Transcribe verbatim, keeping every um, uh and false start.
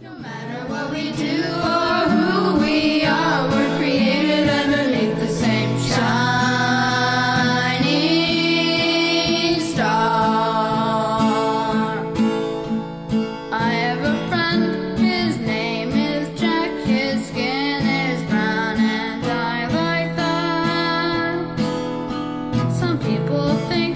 No matter what we do or who we are, we're created underneath the same shining star. I have a friend, his name is Jack, his skin is brown and I like that. Some people think